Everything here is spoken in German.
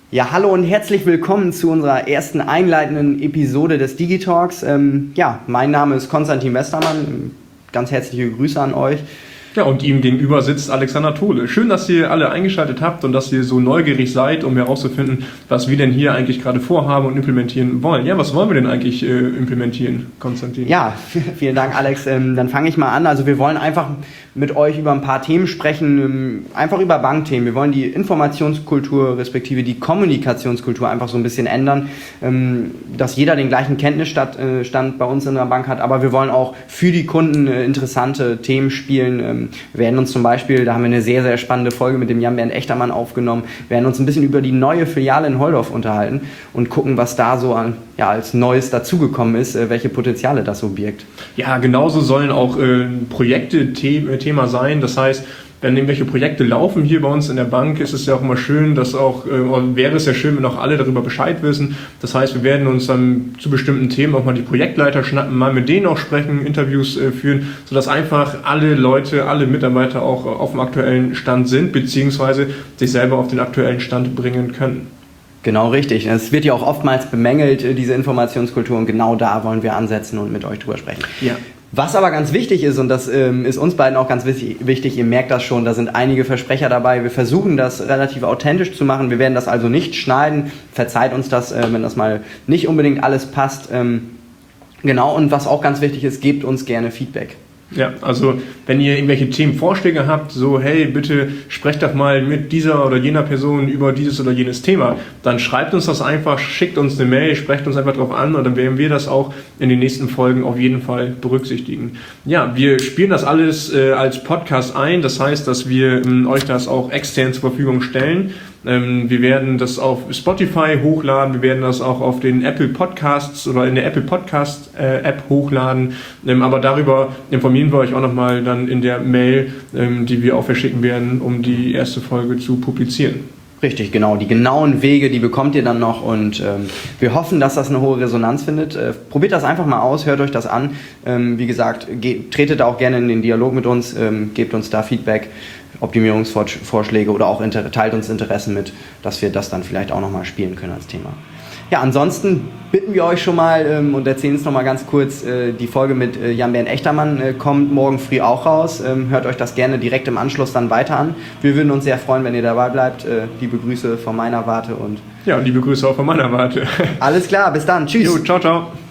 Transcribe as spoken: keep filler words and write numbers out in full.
Ja, hallo und herzlich willkommen zu unserer ersten einleitenden Episode des Digitalks. Ähm, ja, mein Name ist Konstantin Westermann. Ganz herzliche Grüße an euch. Ja, und ihm gegenüber sitzt Alexander Tole. Schön, dass ihr alle eingeschaltet habt und dass ihr so neugierig seid, um herauszufinden, was wir denn hier eigentlich gerade vorhaben und implementieren wollen. Ja, was wollen wir denn eigentlich äh, implementieren, Konstantin? Ja, vielen Dank, Alex. Ähm, dann fange ich mal an. Also wir wollen einfach mit euch über ein paar Themen sprechen, ähm, einfach über Bankthemen. Wir wollen die Informationskultur respektive die Kommunikationskultur einfach so ein bisschen ändern, ähm, dass jeder den gleichen Kenntnisstand äh, bei uns in der Bank hat, aber wir wollen auch für die Kunden äh, interessante Themen spielen. Ähm, Wir werden uns zum Beispiel, da haben wir eine sehr, sehr spannende Folge mit dem Jan-Bernd Echtermann aufgenommen, werden uns ein bisschen über die neue Filiale in Holdorf unterhalten und gucken, was da so an, ja, als Neues dazugekommen ist, welche Potenziale das so birgt. Ja, genauso sollen auch äh, Projekte The- Thema sein. Das heißt, wenn irgendwelche Projekte laufen hier bei uns in der Bank, ist es ja auch immer schön, dass auch, äh, wäre es ja schön, wenn auch alle darüber Bescheid wissen. Das heißt, wir werden uns dann zu bestimmten Themen auch mal die Projektleiter schnappen, mal mit denen auch sprechen, Interviews äh, führen, sodass einfach alle Leute, alle Mitarbeiter auch auf dem aktuellen Stand sind, beziehungsweise sich selber auf den aktuellen Stand bringen können. Genau, richtig. Es wird ja auch oftmals bemängelt, diese Informationskultur, und genau da wollen wir ansetzen und mit euch drüber sprechen. Ja. Was aber ganz wichtig ist, und das ähm, ist uns beiden auch ganz wichtig, ihr merkt das schon, da sind einige Versprecher dabei. Wir versuchen das relativ authentisch zu machen. Wir werden das also nicht schneiden. Verzeiht uns das, äh, wenn das mal nicht unbedingt alles passt. Ähm, genau, und was auch ganz wichtig ist, gebt uns gerne Feedback. Ja, also wenn ihr irgendwelche Themenvorschläge habt, so hey, bitte sprecht doch mal mit dieser oder jener Person über dieses oder jenes Thema, dann schreibt uns das einfach, schickt uns eine Mail, sprecht uns einfach drauf an und dann werden wir das auch in den nächsten Folgen auf jeden Fall berücksichtigen. Ja, wir spielen das alles äh, als Podcast ein, das heißt, dass wir ähm, euch das auch extern zur Verfügung stellen. Ähm, wir werden das auf Spotify hochladen, wir werden das auch auf den Apple Podcasts oder in der Apple Podcast äh, App hochladen, ähm, aber darüber informieren wir euch auch nochmal dann in der Mail, ähm, die wir auch verschicken werden, um die erste Folge zu publizieren. Richtig, genau. Die genauen Wege, die bekommt ihr dann noch und ähm, wir hoffen, dass das eine hohe Resonanz findet. Äh, probiert das einfach mal aus, hört euch das an. Ähm, wie gesagt, geht, tretet auch gerne in den Dialog mit uns, ähm, gebt uns da Feedback, Optimierungsvorschläge oder auch inter- teilt uns Interessen mit, dass wir das dann vielleicht auch nochmal spielen können als Thema. Ja, ansonsten bitten wir euch schon mal ähm, und erzählen es nochmal ganz kurz, äh, die Folge mit äh, Jan-Bernd Echtermann äh, kommt morgen früh auch raus. Ähm, hört euch das gerne direkt im Anschluss dann weiter an. Wir würden uns sehr freuen, wenn ihr dabei bleibt. Äh, liebe Grüße von meiner Warte und... Ja, und liebe Grüße auch von meiner Warte. Alles klar, bis dann. Tschüss. Jo, ciao, ciao.